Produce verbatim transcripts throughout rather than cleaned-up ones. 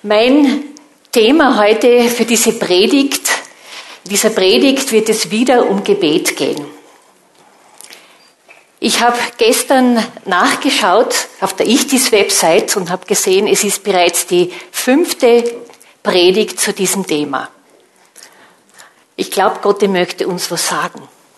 Mein Thema heute für diese Predigt, in dieser Predigt wird es wieder um Gebet gehen. Ich habe gestern nachgeschaut auf der Ichtis-Website und habe gesehen, es ist bereits die fünfte Predigt zu diesem Thema. Ich glaube, Gott möchte uns was sagen.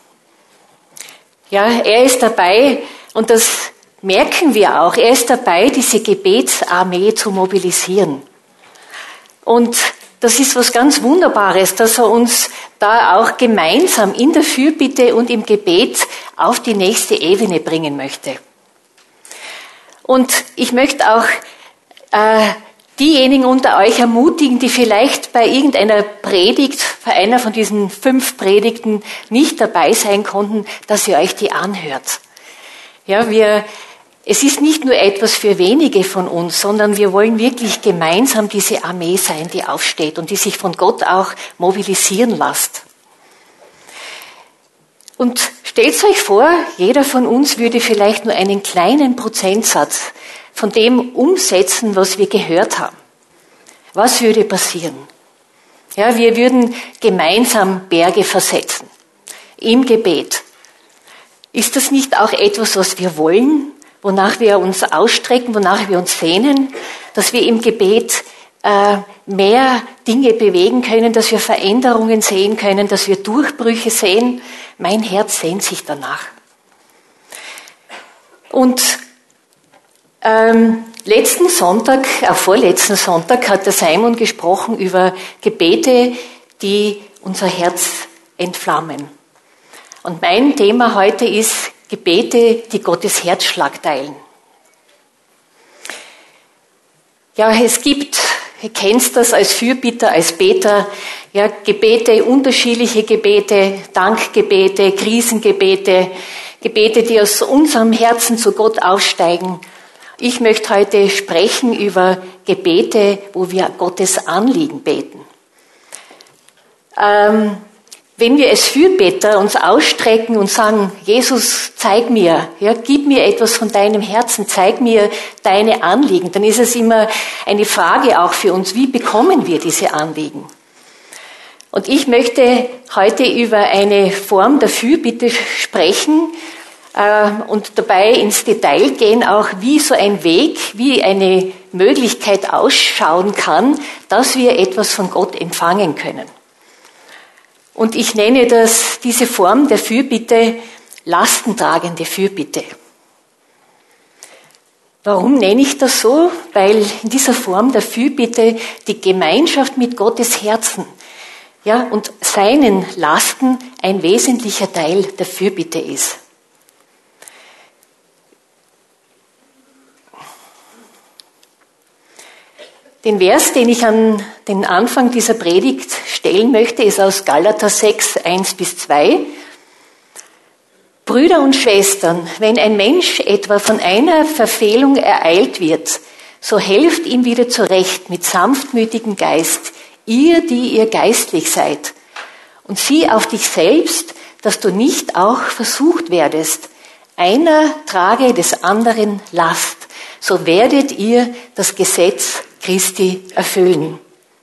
Ja, er ist dabei und das merken wir auch. Er ist dabei, diese Gebetsarmee zu mobilisieren. Und das ist was ganz Wunderbares, dass er uns da auch gemeinsam in der Fürbitte und im Gebet auf die nächste Ebene bringen möchte. Und ich möchte auch äh, diejenigen unter euch ermutigen, die vielleicht bei irgendeiner Predigt, bei einer von diesen fünf Predigten nicht dabei sein konnten, dass ihr euch die anhört. Ja, wir Es ist nicht nur etwas für wenige von uns, sondern wir wollen wirklich gemeinsam diese Armee sein, die aufsteht und die sich von Gott auch mobilisieren lässt. Und stellt euch vor, jeder von uns würde vielleicht nur einen kleinen Prozentsatz von dem umsetzen, was wir gehört haben. Was würde passieren? Ja, wir würden gemeinsam Berge versetzen. Im Gebet. Ist das nicht auch etwas, was wir wollen? Wonach wir uns ausstrecken, wonach wir uns sehnen, dass wir im Gebet äh, mehr Dinge bewegen können, dass wir Veränderungen sehen können, dass wir Durchbrüche sehen. Mein Herz sehnt sich danach. Und ähm, letzten Sonntag, äh, vorletzten Sonntag hat der Simon gesprochen über Gebete, die unser Herz entflammen. Und mein Thema heute ist Gebete, die Gottes Herzschlag teilen. Ja, es gibt, ihr kennt das als Fürbitter, als Beter, ja, Gebete, unterschiedliche Gebete, Dankgebete, Krisengebete, Gebete, die aus unserem Herzen zu Gott aufsteigen. Ich möchte heute sprechen über Gebete, wo wir Gottes Anliegen beten. Ähm, Wenn wir als Fürbeter uns ausstrecken und sagen, Jesus, zeig mir, ja, gib mir etwas von deinem Herzen, zeig mir deine Anliegen, dann ist es immer eine Frage auch für uns, wie bekommen wir diese Anliegen? Und ich möchte heute über eine Form der Fürbitte sprechen äh, und dabei ins Detail gehen, auch wie so ein Weg, wie eine Möglichkeit ausschauen kann, dass wir etwas von Gott empfangen können. Und ich nenne das, diese Form der Fürbitte, lastentragende Fürbitte. Warum nenne ich das so? Weil in dieser Form der Fürbitte die Gemeinschaft mit Gottes Herzen, ja, und seinen Lasten ein wesentlicher Teil der Fürbitte ist. Den Vers, den ich an den Anfang dieser Predigt stellen möchte, ist aus Galater sechs, eins bis zwei. Brüder und Schwestern, wenn ein Mensch etwa von einer Verfehlung ereilt wird, so helft ihm wieder zurecht mit sanftmütigem Geist, ihr, die ihr geistlich seid. Und sieh auf dich selbst, dass du nicht auch versucht werdest. Einer trage des anderen Last, so werdet ihr das Gesetz Christi erfüllen.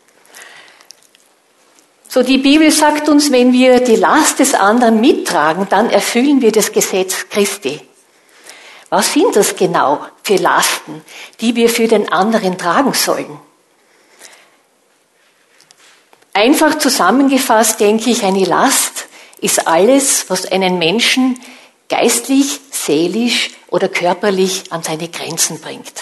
So, die Bibel sagt uns, wenn wir die Last des anderen mittragen, dann erfüllen wir das Gesetz Christi. Was sind das genau für Lasten, die wir für den anderen tragen sollen? Einfach zusammengefasst denke ich, eine Last ist alles, was einen Menschen geistlich, seelisch oder körperlich an seine Grenzen bringt.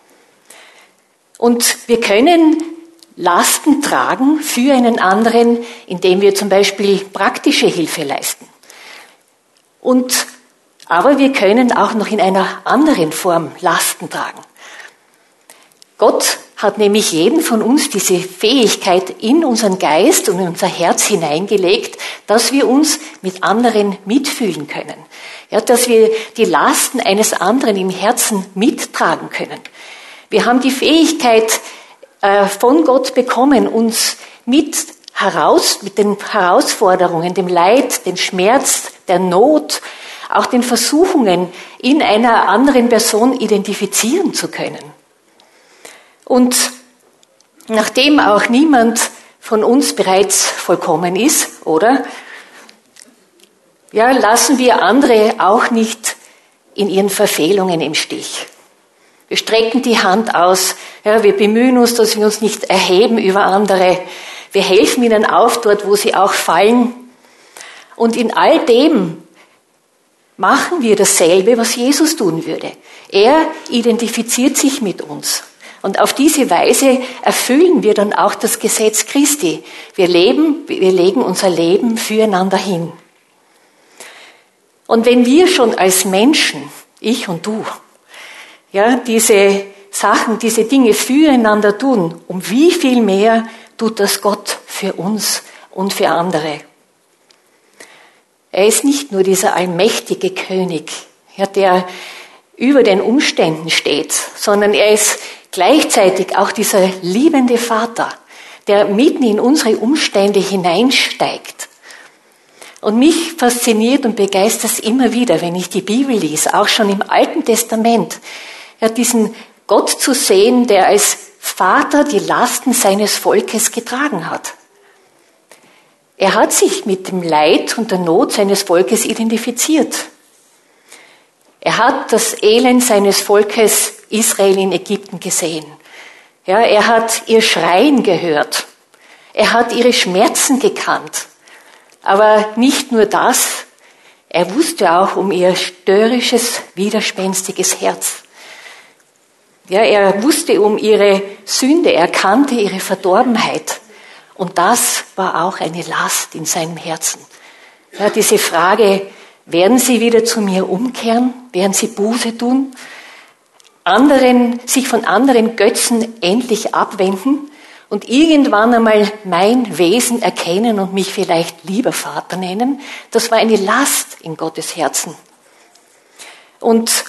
Und wir können Lasten tragen für einen anderen, indem wir zum Beispiel praktische Hilfe leisten. Und, aber wir können auch noch in einer anderen Form Lasten tragen. Gott hat nämlich jedem von uns diese Fähigkeit in unseren Geist und in unser Herz hineingelegt, dass wir uns mit anderen mitfühlen können. Ja, dass wir die Lasten eines anderen im Herzen mittragen können. Wir haben die Fähigkeit äh, von Gott bekommen, uns mit heraus, mit den Herausforderungen, dem Leid, dem Schmerz, der Not, auch den Versuchungen in einer anderen Person identifizieren zu können. Und nachdem auch niemand von uns bereits vollkommen ist, oder? Ja, lassen wir andere auch nicht in ihren Verfehlungen im Stich. Wir strecken die Hand aus, ja, wir bemühen uns, dass wir uns nicht erheben über andere. Wir helfen ihnen auf dort, wo sie auch fallen. Und in all dem machen wir dasselbe, was Jesus tun würde. Er identifiziert sich mit uns. Und auf diese Weise erfüllen wir dann auch das Gesetz Christi. Wir leben, wir legen unser Leben füreinander hin. Und wenn wir schon als Menschen, ich und du, ja, diese Sachen, diese Dinge füreinander tun, um wie viel mehr tut das Gott für uns und für andere. Er ist nicht nur dieser allmächtige König, ja, der über den Umständen steht, sondern er ist gleichzeitig auch dieser liebende Vater, der mitten in unsere Umstände hineinsteigt. Und mich fasziniert und begeistert es immer wieder, wenn ich die Bibel lese, auch schon im Alten Testament, ja, diesen Gott zu sehen, der als Vater die Lasten seines Volkes getragen hat. Er hat sich mit dem Leid und der Not seines Volkes identifiziert. Er hat das Elend seines Volkes Israel in Ägypten gesehen. Ja, er hat ihr Schreien gehört. Er hat ihre Schmerzen gekannt. Aber nicht nur das, er wusste auch um ihr störrisches, widerspenstiges Herz. Ja, er wusste um ihre Sünde, er kannte ihre Verdorbenheit. Und das war auch eine Last in seinem Herzen. Ja, diese Frage, werden sie wieder zu mir umkehren? Werden sie Buße tun? Anderen, sich von anderen Götzen endlich abwenden und irgendwann einmal mein Wesen erkennen und mich vielleicht lieber Vater nennen? Das war eine Last in Gottes Herzen. Und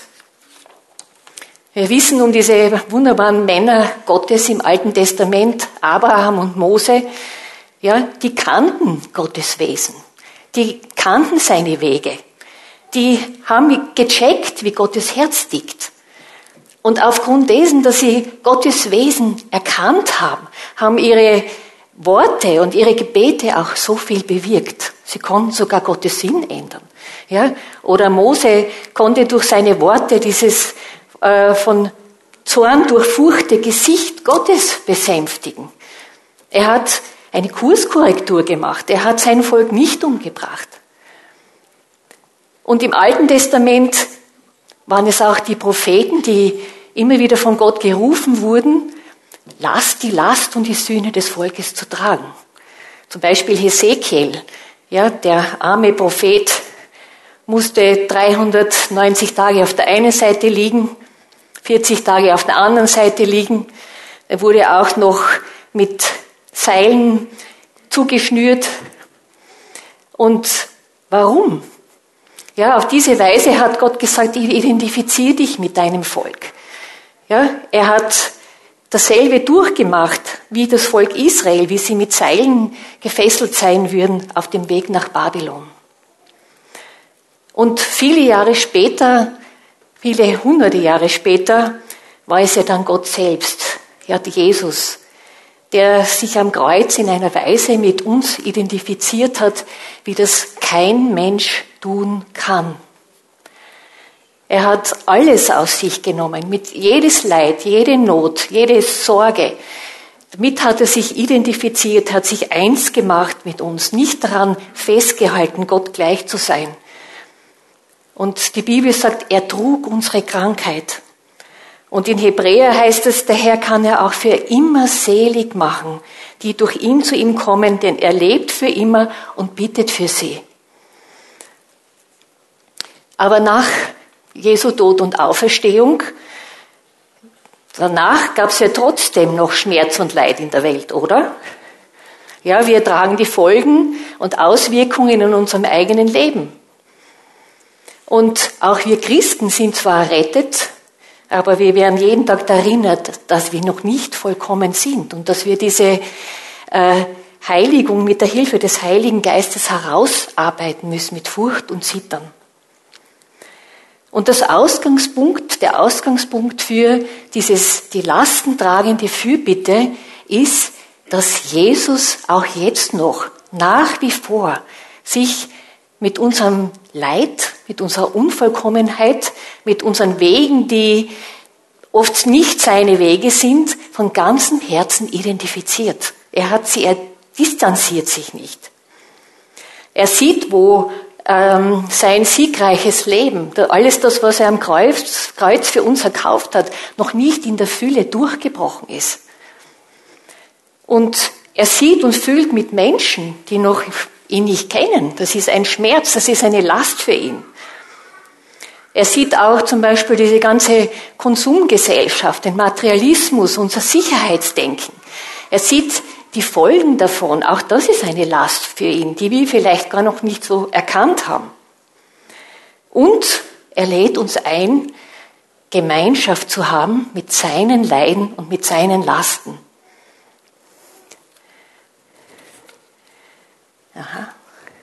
wir wissen um diese wunderbaren Männer Gottes im Alten Testament, Abraham und Mose, ja, die kannten Gottes Wesen. Die kannten seine Wege. Die haben gecheckt, wie Gottes Herz tickt. Und aufgrund dessen, dass sie Gottes Wesen erkannt haben, haben ihre Worte und ihre Gebete auch so viel bewirkt. Sie konnten sogar Gottes Sinn ändern. Ja? Oder Mose konnte durch seine Worte dieses äh, von Zorn durchfurchte Gesicht Gottes besänftigen. Er hat eine Kurskorrektur gemacht. Er hat sein Volk nicht umgebracht. Und im Alten Testament waren es auch die Propheten, die immer wieder von Gott gerufen wurden, Last, die Last und die Sühne des Volkes zu tragen. Zum Beispiel Hesekiel, ja, der arme Prophet, musste dreihundertneunzig Tage auf der einen Seite liegen, vierzig Tage auf der anderen Seite liegen. Er wurde auch noch mit Seilen zugeschnürt. Und warum? Ja, auf diese Weise hat Gott gesagt, ich identifiziere dich mit deinem Volk. Ja, er hat dasselbe durchgemacht wie das Volk Israel, wie sie mit Seilen gefesselt sein würden auf dem Weg nach Babylon. Und viele Jahre später, viele hunderte Jahre später, war es ja dann Gott selbst, ja, Jesus, der sich am Kreuz in einer Weise mit uns identifiziert hat, wie das kein Mensch tun kann. Er hat alles auf sich genommen, mit jedes Leid, jede Not, jede Sorge. Damit hat er sich identifiziert, hat sich eins gemacht mit uns, nicht daran festgehalten, Gott gleich zu sein. Und die Bibel sagt, er trug unsere Krankheit. Und in Hebräer heißt es, der Herr kann er auch für immer selig machen, die durch ihn zu ihm kommen, denn er lebt für immer und bittet für sie. Aber nach Jesu Tod und Auferstehung, danach gab es ja trotzdem noch Schmerz und Leid in der Welt, oder? Ja, wir tragen die Folgen und Auswirkungen in unserem eigenen Leben. Und auch wir Christen sind zwar errettet, aber wir werden jeden Tag erinnert, dass wir noch nicht vollkommen sind und dass wir diese äh, Heiligung mit der Hilfe des Heiligen Geistes herausarbeiten müssen mit Furcht und Zittern. Und das Ausgangspunkt, der Ausgangspunkt für dieses, die lastentragende Fürbitte ist, dass Jesus auch jetzt noch nach wie vor sich mit unserem Leid, mit unserer Unvollkommenheit, mit unseren Wegen, die oft nicht seine Wege sind, von ganzem Herzen identifiziert. Er hat sie, er distanziert sich nicht. Er sieht, wo ähm, sein siegreiches Leben, alles das, was er am Kreuz, Kreuz für uns erkauft hat, noch nicht in der Fülle durchgebrochen ist. Und er sieht und fühlt mit Menschen, die noch ihn nicht kennen. Das ist ein Schmerz, das ist eine Last für ihn. Er sieht auch zum Beispiel diese ganze Konsumgesellschaft, den Materialismus, unser Sicherheitsdenken. Er sieht die Folgen davon, auch das ist eine Last für ihn, die wir vielleicht gar noch nicht so erkannt haben. Und er lädt uns ein, Gemeinschaft zu haben mit seinen Leiden und mit seinen Lasten. Aha.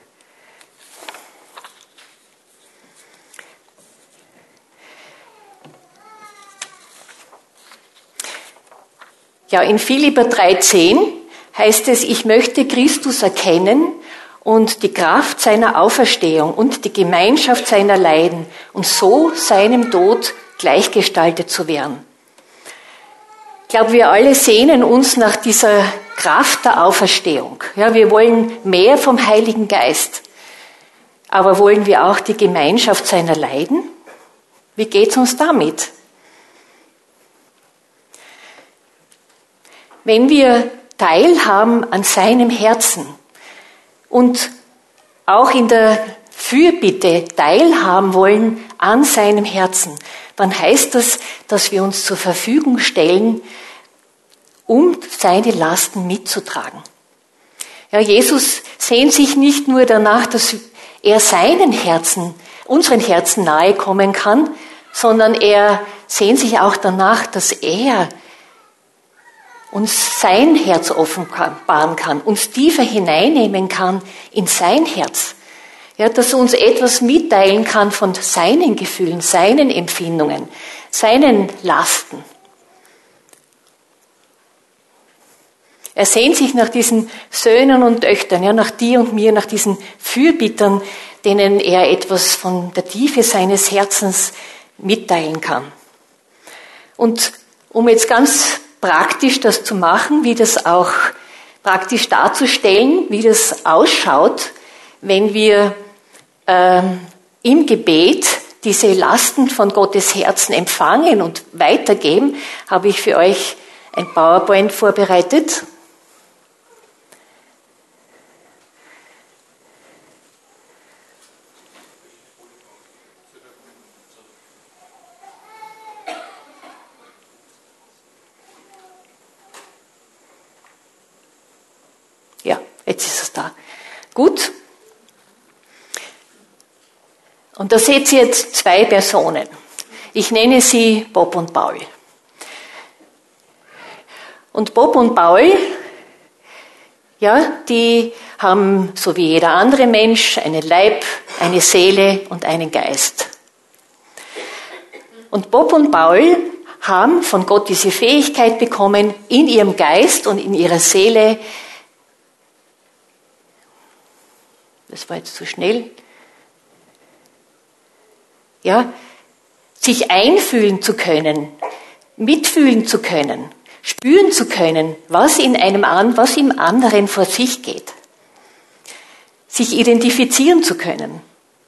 Ja, in Philipper drei zehn heißt es, ich möchte Christus erkennen und die Kraft seiner Auferstehung und die Gemeinschaft seiner Leiden und so seinem Tod gleichgestaltet zu werden. Ich glaube, wir alle sehnen uns nach dieser Kraft der Auferstehung. Ja, wir wollen mehr vom Heiligen Geist. Aber wollen wir auch die Gemeinschaft seiner Leiden? Wie geht's uns damit? Wenn wir teilhaben an seinem Herzen und auch in der Fürbitte teilhaben wollen an seinem Herzen, dann heißt das, dass wir uns zur Verfügung stellen, um seine Lasten mitzutragen. Ja, Jesus sehnt sich nicht nur danach, dass er seinen Herzen, unseren Herzen nahe kommen kann, sondern er sehnt sich auch danach, dass er uns sein Herz offenbaren kann, uns tiefer hineinnehmen kann in sein Herz. Ja, dass er uns etwas mitteilen kann von seinen Gefühlen, seinen Empfindungen, seinen Lasten. Er sehnt sich nach diesen Söhnen und Töchtern, ja, nach dir und mir, nach diesen Fürbittern, denen er etwas von der Tiefe seines Herzens mitteilen kann. Und um jetzt ganz praktisch das zu machen, wie das auch praktisch darzustellen, wie das ausschaut, wenn wir ähm, im Gebet diese Lasten von Gottes Herzen empfangen und weitergeben, habe ich für euch ein PowerPoint vorbereitet. Ja, jetzt ist es da. Gut. Und da seht ihr jetzt zwei Personen. Ich nenne sie Bob und Paul. Und Bob und Paul, ja, die haben, so wie jeder andere Mensch, einen Leib, eine Seele und einen Geist. Und Bob und Paul haben von Gott diese Fähigkeit bekommen, in ihrem Geist und in ihrer Seele, das war jetzt zu schnell, ja, sich einfühlen zu können, mitfühlen zu können, spüren zu können, was in einem an, was im anderen vor sich geht, sich identifizieren zu können.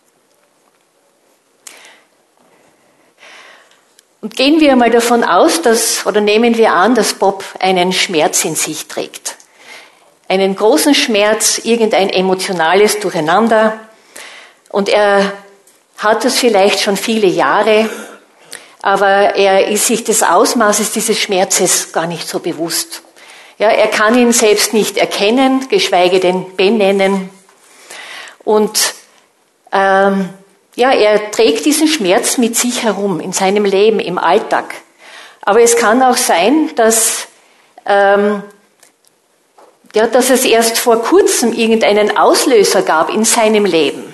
Und gehen wir mal davon aus, dass, oder nehmen wir an, dass Bob einen Schmerz in sich trägt. Einen großen Schmerz, irgendein emotionales Durcheinander. Und er hat es vielleicht schon viele Jahre, aber er ist sich des Ausmaßes dieses Schmerzes gar nicht so bewusst. Ja, er kann ihn selbst nicht erkennen, geschweige denn benennen. Und ähm, ja, er trägt diesen Schmerz mit sich herum in seinem Leben, im Alltag. Aber es kann auch sein, dass ähm, Ja, dass es erst vor kurzem irgendeinen Auslöser gab in seinem Leben.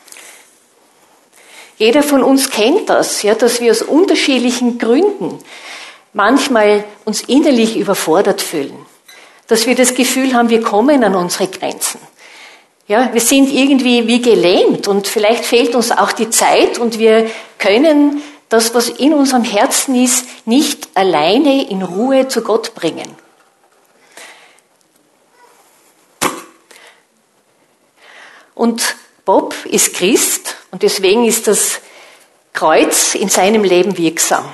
Jeder von uns kennt das, ja, dass wir aus unterschiedlichen Gründen manchmal uns innerlich überfordert fühlen. dass wir das Gefühl haben, wir kommen an unsere Grenzen. Ja, wir sind irgendwie wie gelähmt und vielleicht fehlt uns auch die Zeit und wir können das, was in unserem Herzen ist, nicht alleine in Ruhe zu Gott bringen. Und Bob ist Christ und deswegen ist das Kreuz in seinem Leben wirksam.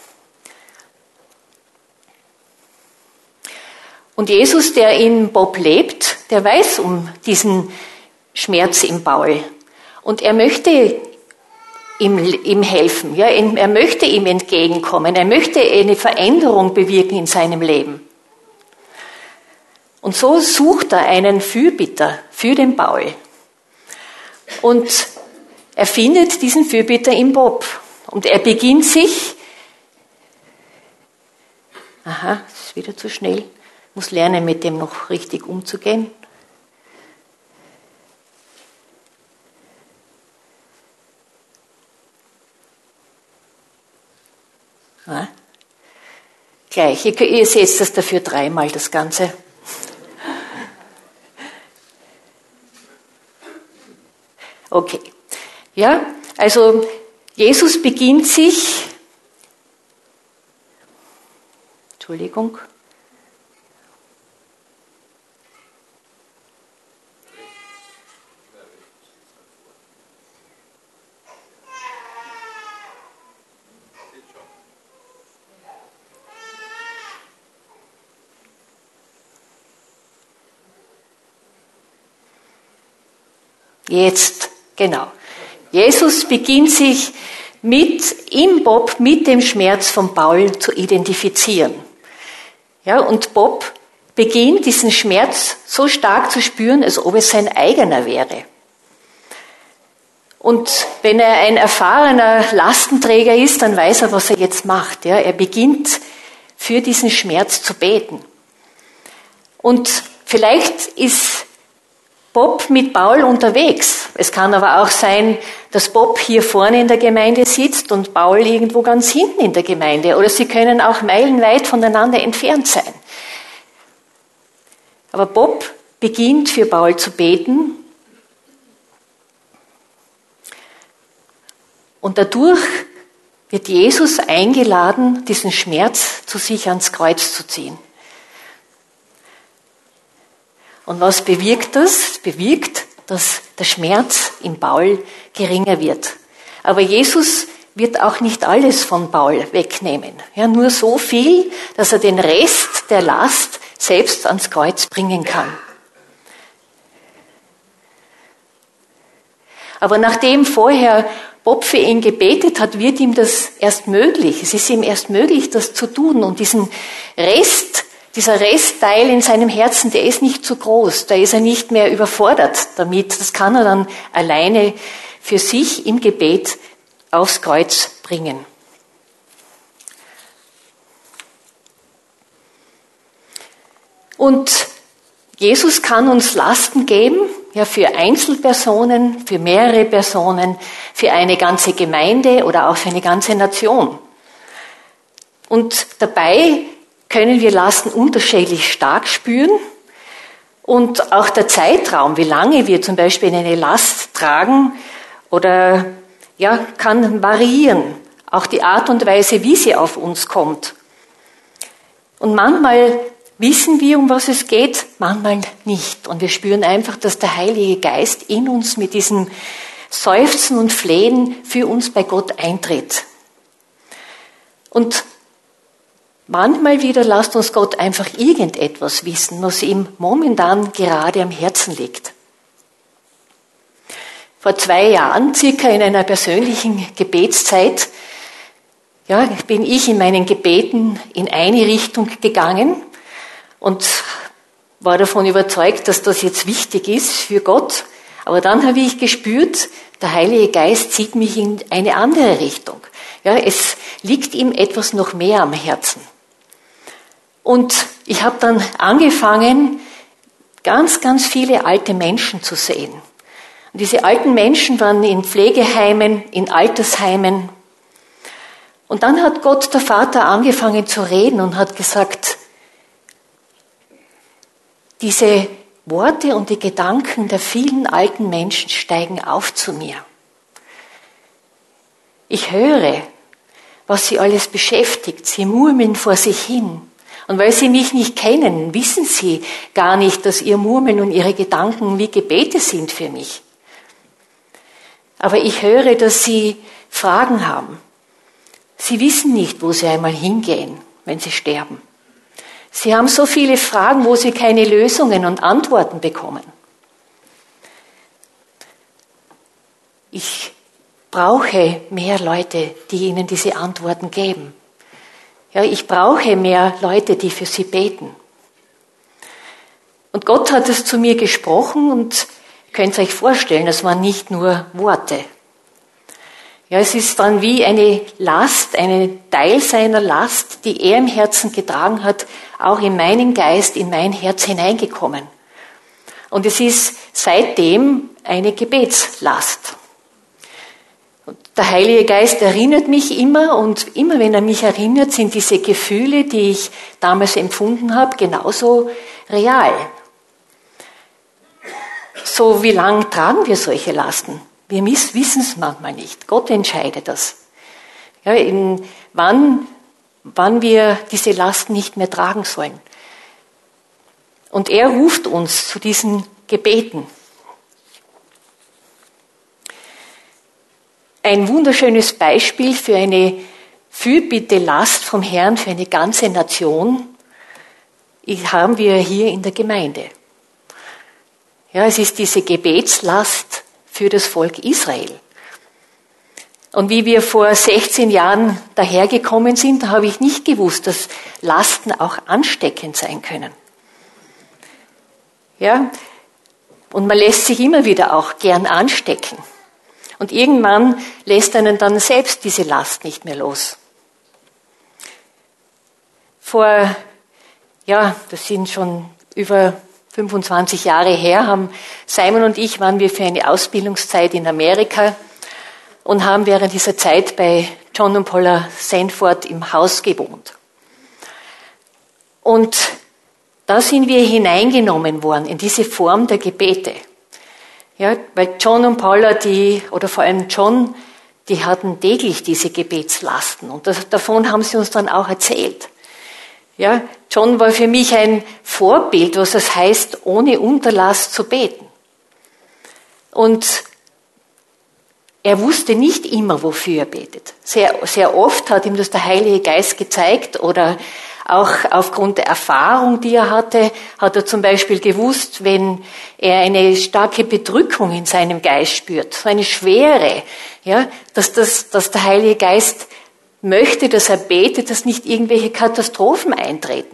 Und Jesus, der in Bob lebt, der weiß um diesen Schmerz im Paul. Und er möchte ihm, ihm helfen. Ja, er möchte ihm entgegenkommen. Er möchte eine Veränderung bewirken in seinem Leben. Und so sucht er einen Fürbitter für den Paul. Und er findet diesen Fürbitter in Bob. Und er beginnt sich, aha, das ist wieder zu schnell, muss lernen, mit dem noch richtig umzugehen. Ja. Gleich, ihr, ihr seht das dafür dreimal, das Ganze. Okay. Ja, also Jesus beginnt sich, Entschuldigung, jetzt, genau. Jesus beginnt sich mit, im Bob, mit dem Schmerz von Paul zu identifizieren. Ja, und Bob beginnt diesen Schmerz so stark zu spüren, als ob es sein eigener wäre. Und wenn er ein erfahrener Lastenträger ist, dann weiß er, was er jetzt macht. Ja, er beginnt für diesen Schmerz zu beten. Und vielleicht ist Bob mit Paul unterwegs. Es kann aber auch sein, dass Bob hier vorne in der Gemeinde sitzt und Paul irgendwo ganz hinten in der Gemeinde. Oder sie können auch meilenweit voneinander entfernt sein. Aber Bob beginnt für Paul zu beten. Und dadurch wird Jesus eingeladen, diesen Schmerz zu sich ans Kreuz zu ziehen. Und was bewirkt das? Es bewirkt, dass der Schmerz im Paul geringer wird. Aber Jesus wird auch nicht alles von Paul wegnehmen. Ja, nur so viel, dass er den Rest der Last selbst ans Kreuz bringen kann. Aber nachdem vorher Bob für ihn gebetet hat, wird ihm das erst möglich. Es ist ihm erst möglich, das zu tun. Und diesen Rest, dieser Restteil in seinem Herzen, der ist nicht zu groß. Da ist er nicht mehr überfordert damit. Das kann er dann alleine für sich im Gebet aufs Kreuz bringen. Und Jesus kann uns Lasten geben, ja, für Einzelpersonen, für mehrere Personen, für eine ganze Gemeinde oder auch für eine ganze Nation. Und dabei können wir Lasten unterschiedlich stark spüren und auch der Zeitraum, wie lange wir zum Beispiel eine Last tragen oder ja, kann variieren. Auch die Art und Weise, wie sie auf uns kommt. Und manchmal wissen wir, um was es geht, manchmal nicht. Und wir spüren einfach, dass der Heilige Geist in uns mit diesem Seufzen und Flehen für uns bei Gott eintritt. Und manchmal wieder lasst uns Gott einfach irgendetwas wissen, was ihm momentan gerade am Herzen liegt. Vor zwei Jahren, circa in einer persönlichen Gebetszeit, ja, bin ich in meinen Gebeten in eine Richtung gegangen und war davon überzeugt, dass das jetzt wichtig ist für Gott. Aber dann habe ich gespürt, der Heilige Geist zieht mich in eine andere Richtung. Ja, es liegt ihm etwas noch mehr am Herzen. Und ich habe dann angefangen, ganz, ganz viele alte Menschen zu sehen. Und diese alten Menschen waren in Pflegeheimen, in Altersheimen. Und dann hat Gott, der Vater, angefangen zu reden und hat gesagt, diese Worte und die Gedanken der vielen alten Menschen steigen auf zu mir. Ich höre, was sie alles beschäftigt. Sie murmeln vor sich hin. Und weil sie mich nicht kennen, wissen sie gar nicht, dass ihr Murmeln und ihre Gedanken wie Gebete sind für mich. Aber ich höre, dass sie Fragen haben. Sie wissen nicht, wo sie einmal hingehen, wenn sie sterben. Sie haben so viele Fragen, wo sie keine Lösungen und Antworten bekommen. Ich brauche mehr Leute, die ihnen diese Antworten geben. Ja, ich brauche mehr Leute, die für sie beten. Und Gott hat es zu mir gesprochen und ihr könnt euch vorstellen, es waren nicht nur Worte. Ja, es ist dann wie eine Last, ein Teil seiner Last, die er im Herzen getragen hat, auch in meinen Geist, in mein Herz hineingekommen. Und es ist seitdem eine Gebetslast. Und der Heilige Geist erinnert mich immer und immer wenn er mich erinnert, sind diese Gefühle, die ich damals empfunden habe, genauso real. So, wie lange tragen wir solche Lasten? Wir wissen es manchmal nicht. Gott entscheidet das. Ja, in, wann, wann wir diese Lasten nicht mehr tragen sollen. Und er ruft uns zu diesen Gebeten. Ein wunderschönes Beispiel für eine Fürbitte-Last vom Herrn für eine ganze Nation haben wir hier in der Gemeinde. Ja, es ist diese Gebetslast für das Volk Israel. Und wie wir vor sechzehn Jahren dahergekommen sind, habe ich nicht gewusst, dass Lasten auch ansteckend sein können. Ja, und man lässt sich immer wieder auch gern anstecken. Und irgendwann lässt einen dann selbst diese Last nicht mehr los. Vor, ja, das sind schon über fünfundzwanzig Jahre her, haben Simon und ich, waren wir für eine Ausbildungszeit in Amerika und haben während dieser Zeit bei John und Paula Sanford im Haus gewohnt. Und da sind wir hineingenommen worden in diese Form der Gebete. Ja, weil John und Paula, die, oder vor allem John, die hatten täglich diese Gebetslasten und das, davon haben sie uns dann auch erzählt. Ja, John war für mich ein Vorbild, was es heißt, ohne Unterlass zu beten. Und er wusste nicht immer, wofür er betet. Sehr, sehr oft hat ihm das der Heilige Geist gezeigt oder auch aufgrund der Erfahrung, die er hatte, hat er zum Beispiel gewusst, wenn er eine starke Bedrückung in seinem Geist spürt, so eine Schwere, ja, dass, das, dass der Heilige Geist möchte, dass er betet, dass nicht irgendwelche Katastrophen eintreten.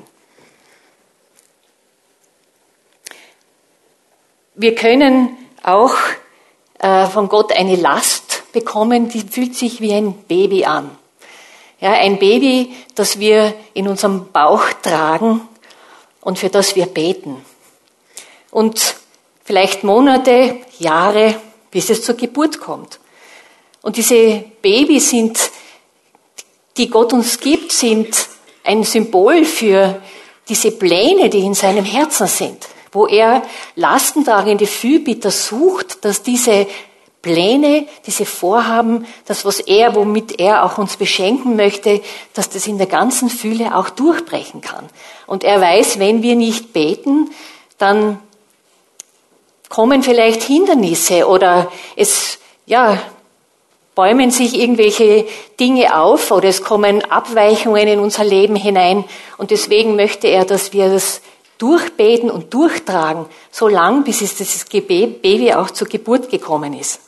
Wir können auch äh, von Gott eine Last bekommen, die fühlt sich wie ein Baby an. Ja, ein Baby, das wir in unserem Bauch tragen und für das wir beten. Und vielleicht Monate, Jahre, bis es zur Geburt kommt. Und diese Babys sind, die Gott uns gibt, sind ein Symbol für diese Pläne, die in seinem Herzen sind, wo er lastentragende Fürbitter sucht, dass diese Pläne, diese Vorhaben, das, was er, womit er auch uns beschenken möchte, dass das in der ganzen Fülle auch durchbrechen kann. Und er weiß, wenn wir nicht beten, dann kommen vielleicht Hindernisse oder es, ja, bäumen sich irgendwelche Dinge auf oder es kommen Abweichungen in unser Leben hinein. Und deswegen möchte er, dass wir das durchbeten und durchtragen, so lang, bis es das Baby auch zur Geburt gekommen ist.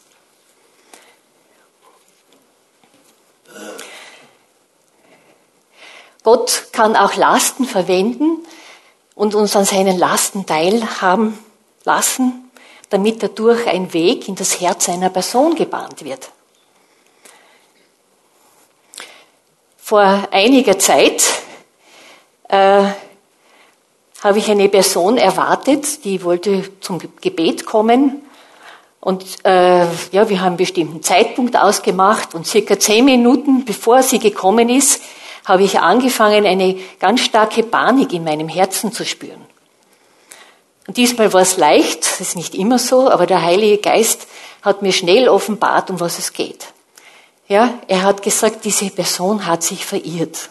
Gott kann auch Lasten verwenden und uns an seinen Lasten teilhaben lassen, damit dadurch ein Weg in das Herz einer Person gebahnt wird. Vor einiger Zeit äh, habe ich eine Person erwartet, die wollte zum Gebet kommen. Und äh, ja, wir haben einen bestimmten Zeitpunkt ausgemacht und circa zehn Minuten bevor sie gekommen ist, habe ich angefangen, eine ganz starke Panik in meinem Herzen zu spüren. Und diesmal war es leicht, das ist nicht immer so, aber der Heilige Geist hat mir schnell offenbart, um was es geht. Ja, er hat gesagt, diese Person hat sich verirrt.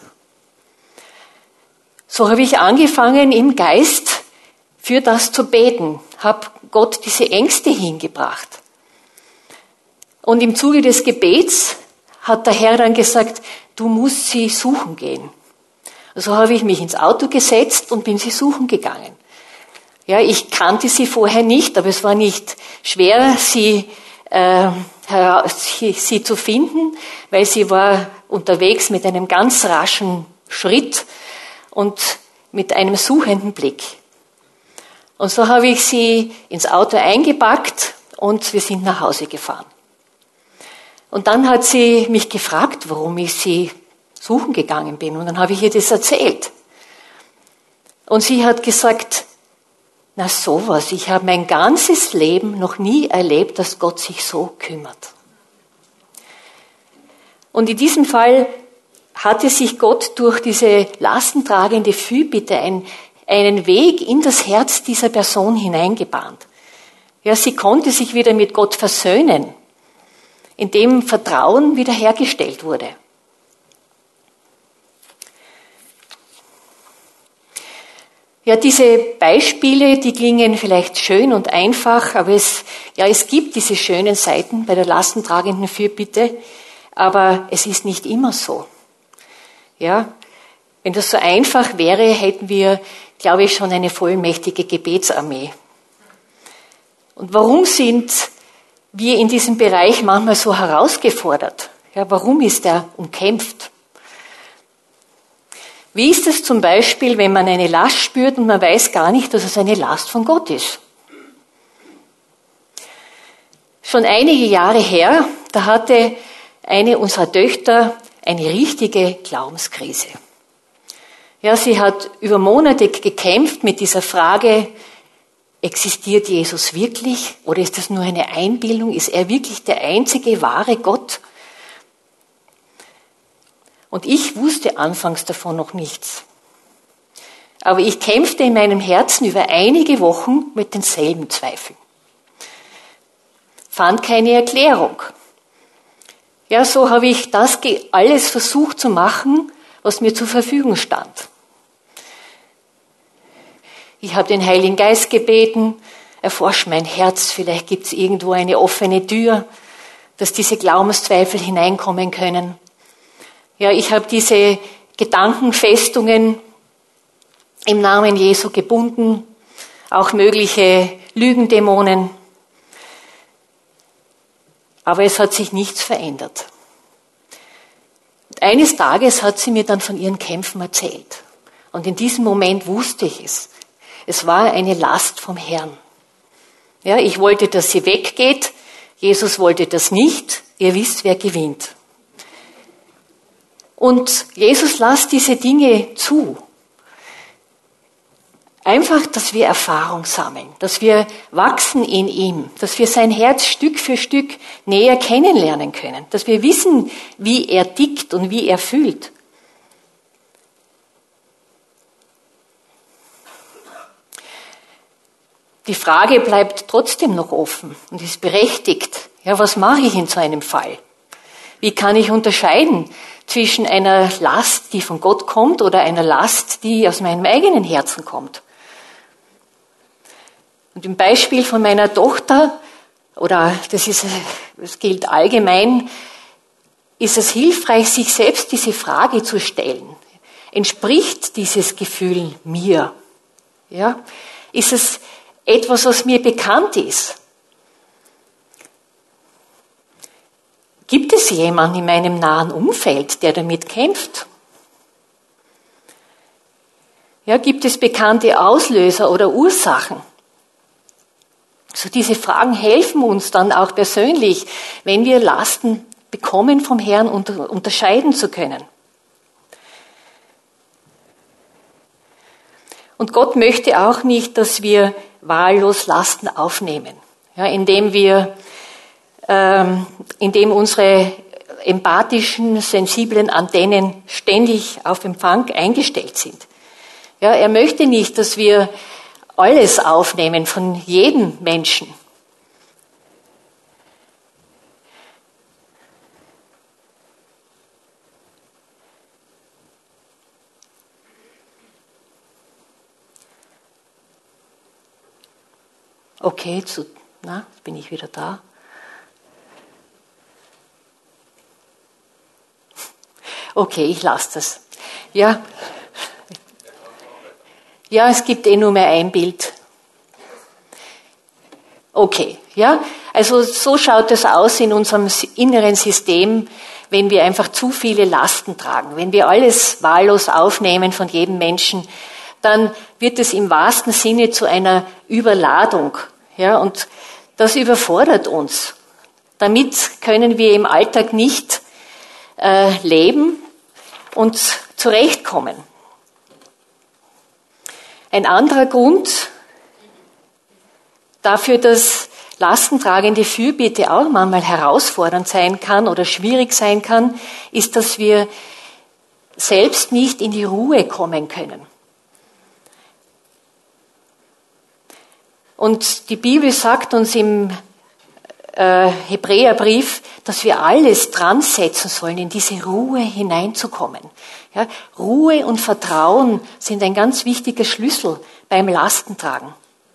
So habe ich angefangen, im Geist für das zu beten, habe Gott diese Ängste hingebracht. Und im Zuge des Gebets hat der Herr dann gesagt, du musst sie suchen gehen. So habe ich mich ins Auto gesetzt und bin sie suchen gegangen. Ja, ich kannte sie vorher nicht, aber es war nicht schwer, sie, äh, sie, sie zu finden, weil sie war unterwegs mit einem ganz raschen Schritt und mit einem suchenden Blick. Und so habe ich sie ins Auto eingepackt und wir sind nach Hause gefahren. Und dann hat sie mich gefragt, warum ich sie suchen gegangen bin. Und dann habe ich ihr das erzählt. Und sie hat gesagt, na sowas, ich habe mein ganzes Leben noch nie erlebt, dass Gott sich so kümmert. Und in diesem Fall hatte sich Gott durch diese lastentragende Fürbitte ein, einen Weg in das Herz dieser Person hineingebahnt. Ja, sie konnte sich wieder mit Gott versöhnen, indem Vertrauen wiederhergestellt wurde. Ja, diese Beispiele, die klingen vielleicht schön und einfach, aber es, ja, es gibt diese schönen Seiten bei der lastentragenden Fürbitte, aber es ist nicht immer so. Ja, wenn das so einfach wäre, hätten wir, glaube ich, schon eine vollmächtige Gebetsarmee. Und warum sind wir in diesem Bereich manchmal so herausgefordert? Ja, warum ist er umkämpft? Wie ist es zum Beispiel, wenn man eine Last spürt und man weiß gar nicht, dass es eine Last von Gott ist? Schon einige Jahre her, da hatte eine unserer Töchter eine richtige Glaubenskrise. Ja, sie hat über Monate gekämpft mit dieser Frage, existiert Jesus wirklich oder ist das nur eine Einbildung? Ist er wirklich der einzige wahre Gott? Und ich wusste anfangs davon noch nichts. Aber ich kämpfte in meinem Herzen über einige Wochen mit denselben Zweifeln. Fand keine Erklärung. Ja, so habe ich das alles versucht zu machen, was mir zur Verfügung stand. Ich habe den Heiligen Geist gebeten, erforsch mein Herz, vielleicht gibt es irgendwo eine offene Tür, dass diese Glaubenszweifel hineinkommen können. Ja, ich habe diese Gedankenfestungen im Namen Jesu gebunden, auch mögliche Lügendämonen. Aber es hat sich nichts verändert. Und eines Tages hat sie mir dann von ihren Kämpfen erzählt. Und in diesem Moment wusste ich es. Es war eine Last vom Herrn. Ja, ich wollte, dass sie weggeht. Jesus wollte das nicht. Ihr wisst, wer gewinnt. Und Jesus lässt diese Dinge zu. Einfach, dass wir Erfahrung sammeln, dass wir wachsen in ihm, dass wir sein Herz Stück für Stück näher kennenlernen können, dass wir wissen, wie er tickt und wie er fühlt. Die Frage bleibt trotzdem noch offen und ist berechtigt. Ja, was mache ich in so einem Fall? Wie kann ich unterscheiden zwischen einer Last, die von Gott kommt, oder einer Last, die aus meinem eigenen Herzen kommt? Und im Beispiel von meiner Tochter, oder das ist, das gilt allgemein, ist es hilfreich, sich selbst diese Frage zu stellen. Entspricht dieses Gefühl mir? Ja? Ist es etwas, was mir bekannt ist? Gibt es jemanden in meinem nahen Umfeld, der damit kämpft? Ja, gibt es bekannte Auslöser oder Ursachen? So diese Fragen helfen uns dann auch persönlich, wenn wir Lasten bekommen vom Herrn, unter, unterscheiden zu können. Und Gott möchte auch nicht, dass wir wahllos Lasten aufnehmen, ja, indem wir ähm, indem unsere empathischen, sensiblen Antennen ständig auf Empfang eingestellt sind. Ja, er möchte nicht, dass wir alles aufnehmen von jedem Menschen. Okay, zu, na, bin ich wieder da. Okay, ich lasse das. Ja. Ja, es gibt eh nur mehr ein Bild. Okay, ja. Also so schaut es aus in unserem inneren System, wenn wir einfach zu viele Lasten tragen. Wenn wir alles wahllos aufnehmen von jedem Menschen, dann wird es im wahrsten Sinne zu einer Überladung. Ja, und das überfordert uns. Damit können wir im Alltag nicht äh, leben und zurechtkommen. Ein anderer Grund dafür, dass lastentragende Fürbitte auch manchmal herausfordernd sein kann oder schwierig sein kann, ist, dass wir selbst nicht in die Ruhe kommen können. Und die Bibel sagt uns im äh, Hebräerbrief, dass wir alles dran setzen sollen, in diese Ruhe hineinzukommen. Ja, Ruhe und Vertrauen sind ein ganz wichtiger Schlüssel beim Lastentragen.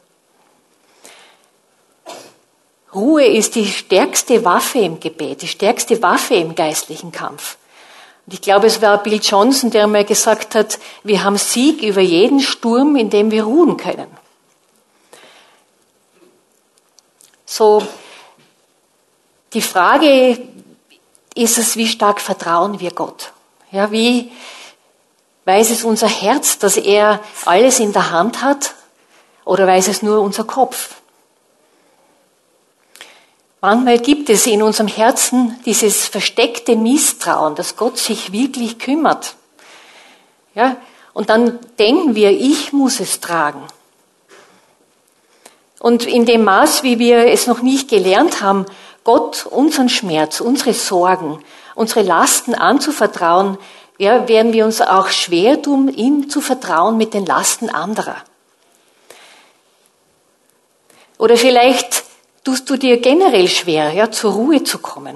Ruhe ist die stärkste Waffe im Gebet, die stärkste Waffe im geistlichen Kampf. Und ich glaube, es war Bill Johnson, der mal gesagt hat, wir haben Sieg über jeden Sturm, in dem wir ruhen können. So, die Frage ist es, wie stark vertrauen wir Gott? Ja, wie weiß es unser Herz, dass er alles in der Hand hat? Oder weiß es nur unser Kopf? Manchmal gibt es in unserem Herzen dieses versteckte Misstrauen, dass Gott sich wirklich kümmert. Ja, und dann denken wir, ich muss es tragen. Und in dem Maß, wie wir es noch nicht gelernt haben, Gott unseren Schmerz, unsere Sorgen, unsere Lasten anzuvertrauen, ja, werden wir uns auch schwer tun, ihm zu vertrauen mit den Lasten anderer. Oder vielleicht tust du dir generell schwer, ja, zur Ruhe zu kommen.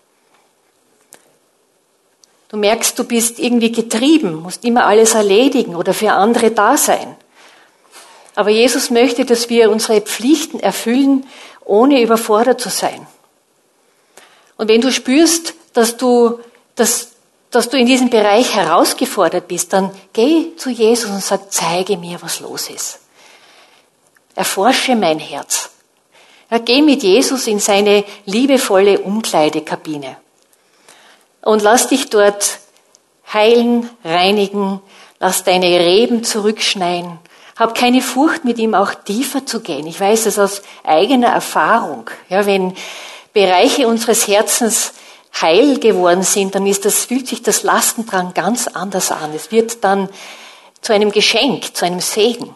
Du merkst, du bist irgendwie getrieben, musst immer alles erledigen oder für andere da sein. Aber Jesus möchte, dass wir unsere Pflichten erfüllen, ohne überfordert zu sein. Und wenn du spürst, dass du, dass, dass du in diesem Bereich herausgefordert bist, dann geh zu Jesus und sag, zeige mir, was los ist. Erforsche mein Herz. Ja, geh mit Jesus in seine liebevolle Umkleidekabine und lass dich dort heilen, reinigen, lass deine Reben zurückschneiden. Hab keine Furcht, mit ihm auch tiefer zu gehen. Ich weiß das aus eigener Erfahrung. Ja, wenn Bereiche unseres Herzens heil geworden sind, dann ist das, fühlt sich das Lastentragen ganz anders an. Es wird dann zu einem Geschenk, zu einem Segen.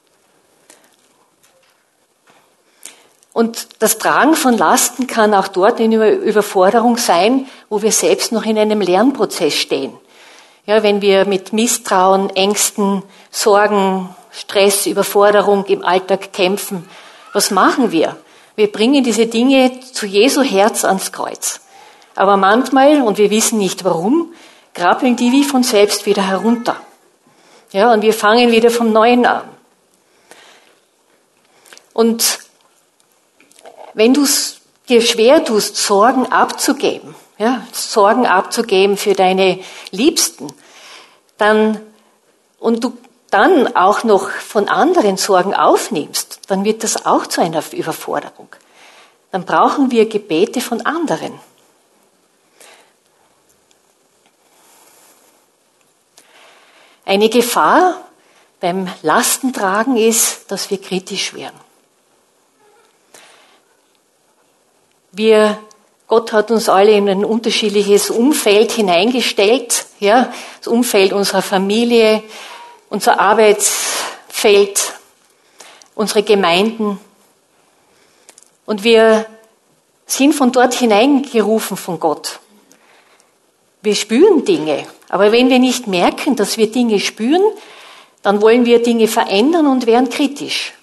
Und das Tragen von Lasten kann auch dort eine Überforderung sein, wo wir selbst noch in einem Lernprozess stehen. Ja, wenn wir mit Misstrauen, Ängsten, Sorgen, Stress, Überforderung im Alltag kämpfen, was machen wir? Wir bringen diese Dinge zu Jesu Herz ans Kreuz. Aber manchmal, und wir wissen nicht warum, krabbeln die wie von selbst wieder herunter. Ja, und wir fangen wieder vom Neuen an. Und wenn du es dir schwer tust, Sorgen abzugeben, ja, Sorgen abzugeben für deine Liebsten, dann, und du dann auch noch von anderen Sorgen aufnimmst, dann wird das auch zu einer Überforderung. Dann brauchen wir Gebete von anderen. Eine Gefahr beim Lastentragen ist, dass wir kritisch werden. Wir, Gott hat uns alle in ein unterschiedliches Umfeld hineingestellt, ja, das Umfeld unserer Familie, unser Arbeitsfeld, unsere Gemeinden. Und wir sind von dort hineingerufen von Gott. Wir spüren Dinge, aber wenn wir nicht merken, dass wir Dinge spüren, dann wollen wir Dinge verändern und werden kritisch.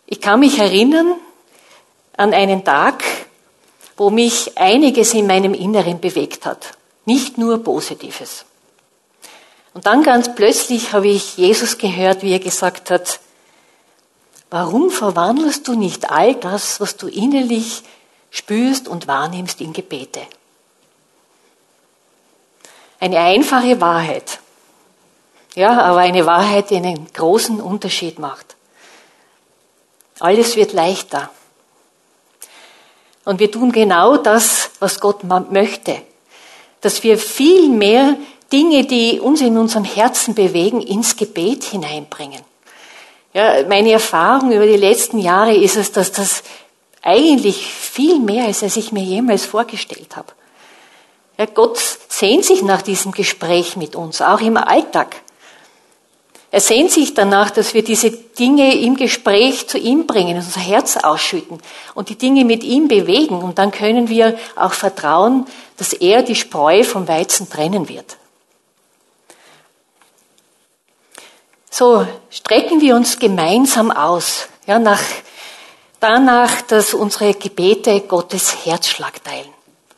Ich kann mich erinnern an einen Tag, wo mich einiges in meinem Inneren bewegt hat. Nicht nur Positives. Und dann ganz plötzlich habe ich Jesus gehört, wie er gesagt hat, warum verwandelst du nicht all das, was du innerlich spürst und wahrnimmst, in Gebete? Eine einfache Wahrheit. Ja, aber eine Wahrheit, die einen großen Unterschied macht. Alles wird leichter. Und wir tun genau das, was Gott möchte. Dass wir viel mehr Dinge, die uns in unserem Herzen bewegen, ins Gebet hineinbringen. Ja, meine Erfahrung über die letzten Jahre ist es, dass das eigentlich viel mehr ist, als ich mir jemals vorgestellt habe. Ja, Gott sehnt sich nach diesem Gespräch mit uns, auch im Alltag. Er sehnt sich danach, dass wir diese Dinge im Gespräch zu ihm bringen, unser Herz ausschütten und die Dinge mit ihm bewegen. Und dann können wir auch vertrauen, dass er die Spreu vom Weizen trennen wird. So strecken wir uns gemeinsam aus, ja, nach, danach, dass unsere Gebete Gottes Herzschlag teilen.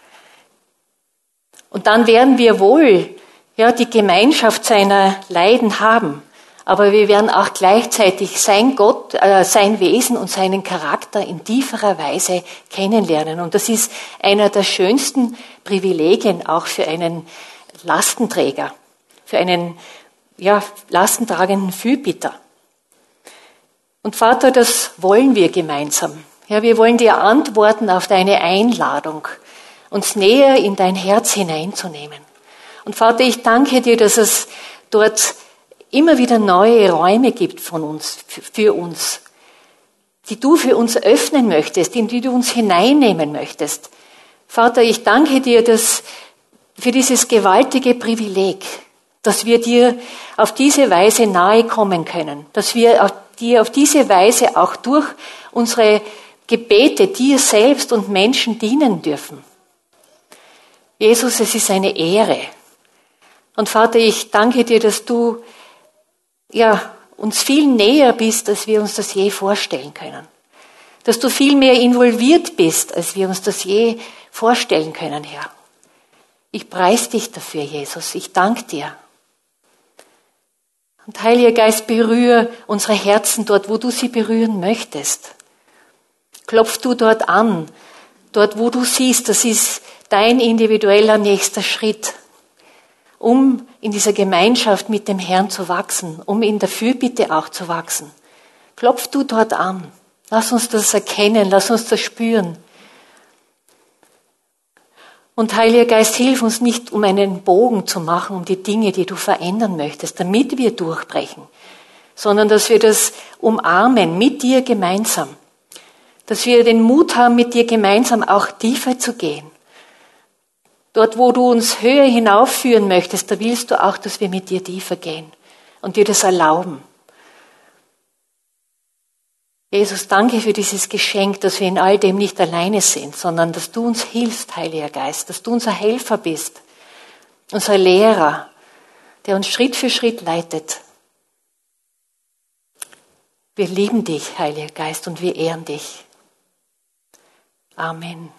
Und dann werden wir wohl, ja, die Gemeinschaft seiner Leiden haben. Aber wir werden auch gleichzeitig sein Gott, äh, sein Wesen und seinen Charakter in tieferer Weise kennenlernen. Und das ist einer der schönsten Privilegien auch für einen Lastenträger, für einen ja, lastentragenden Fürbitter. Und Vater, das wollen wir gemeinsam. Ja, wir wollen dir antworten auf deine Einladung, uns näher in dein Herz hineinzunehmen. Und Vater, ich danke dir, dass es dort immer wieder neue Räume gibt von uns, für uns, die du für uns öffnen möchtest, in die du uns hineinnehmen möchtest. Vater, ich danke dir, dass für dieses gewaltige Privileg, dass wir dir auf diese Weise nahe kommen können, dass wir dir auf diese Weise auch durch unsere Gebete dir selbst und Menschen dienen dürfen. Jesus, es ist eine Ehre. Und Vater, ich danke dir, dass du ja, uns viel näher bist, als wir uns das je vorstellen können. Dass du viel mehr involviert bist, als wir uns das je vorstellen können, Herr. Ich preise dich dafür, Jesus. Ich danke dir. Und Heiliger Geist, berühre unsere Herzen dort, wo du sie berühren möchtest. Klopf du dort an, dort, wo du siehst, das ist dein individueller nächster Schritt, um in dieser Gemeinschaft mit dem Herrn zu wachsen, um in der Fürbitte auch zu wachsen. Klopf du dort an. Lass uns das erkennen, lass uns das spüren. Und Heiliger Geist, hilf uns nicht, um einen Bogen zu machen, um die Dinge, die du verändern möchtest, damit wir durchbrechen, sondern dass wir das umarmen, mit dir gemeinsam. Dass wir den Mut haben, mit dir gemeinsam auch tiefer zu gehen. Dort, wo du uns höher hinaufführen möchtest, da willst du auch, dass wir mit dir tiefer gehen und dir das erlauben. Jesus, danke für dieses Geschenk, dass wir in all dem nicht alleine sind, sondern dass du uns hilfst, Heiliger Geist, dass du unser Helfer bist, unser Lehrer, der uns Schritt für Schritt leitet. Wir lieben dich, Heiliger Geist, und wir ehren dich. Amen.